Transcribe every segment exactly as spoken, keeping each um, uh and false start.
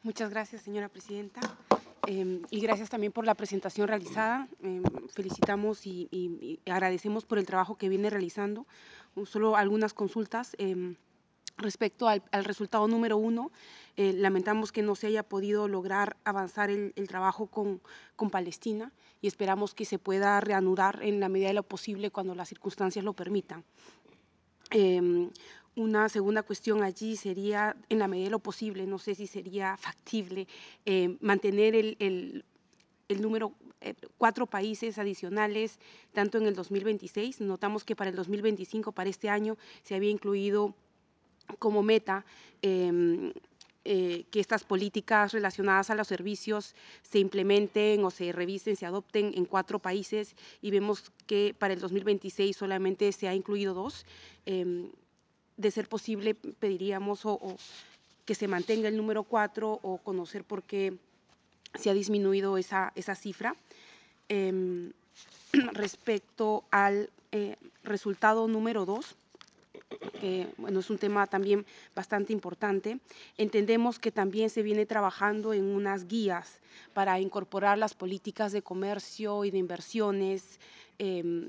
Muchas gracias, señora presidenta. Eh, y gracias también por la presentación realizada. Eh, felicitamos y, y, y agradecemos por el trabajo que viene realizando. Solo algunas consultas. Eh, Respecto al, al, resultado número uno, eh, lamentamos que no se haya podido lograr avanzar el, el trabajo con, con Palestina y esperamos que se pueda reanudar en la medida de lo posible cuando las circunstancias lo permitan. Eh, una segunda cuestión allí sería, en la medida de lo posible, no sé si sería factible, eh, mantener el, el, el número, eh, cuatro países adicionales, tanto en el dos mil veintiséis. Notamos que para el dos mil veinticinco, para este año, se había incluido como meta eh, eh, que estas políticas relacionadas a los servicios se implementen o se revisen, se adopten en cuatro países, y vemos que para el dos mil veintiséis solamente se ha incluido dos. Eh, de ser posible, pediríamos o, o que se mantenga el número cuatro o conocer por qué se ha disminuido esa, esa cifra. Eh, respecto al eh, resultado número dos, que bueno, es un tema también bastante importante. Entendemos que también se viene trabajando en unas guías para incorporar las políticas de comercio y de inversiones eh,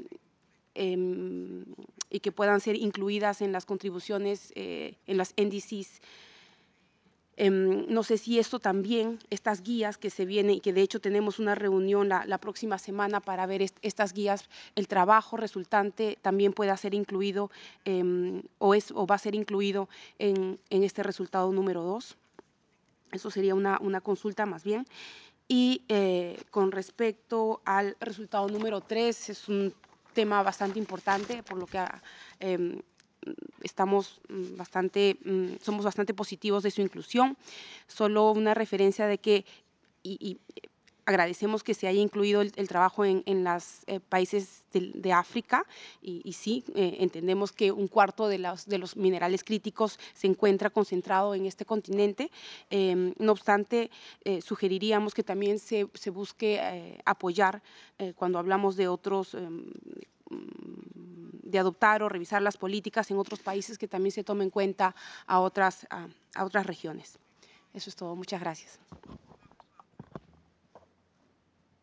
eh, y que puedan ser incluidas en las contribuciones, eh, en las índices. Eh, no sé si esto también, estas guías que se vienen y que de hecho tenemos una reunión la, la próxima semana para ver est estas guías, el trabajo resultante también pueda ser incluido eh, o, es, o va a ser incluido en, en este resultado número dos. Eso sería una, una consulta más bien. Y eh, con respecto al resultado número tres, es un tema bastante importante, por lo que eh, estamos bastante, somos bastante positivos de su inclusión. Solo una referencia de que, y, y agradecemos que se haya incluido el, el trabajo en, en los eh, países de, de África, y, y sí, eh, entendemos que un cuarto de los, de los minerales críticos se encuentra concentrado en este continente. Eh, no obstante, eh, sugeriríamos que también se, se busque eh, apoyar, eh, cuando hablamos de otros, eh, de adoptar o revisar las políticas en otros países, que también se tome en cuenta a otras, a, a otras regiones. Eso es todo. Muchas gracias.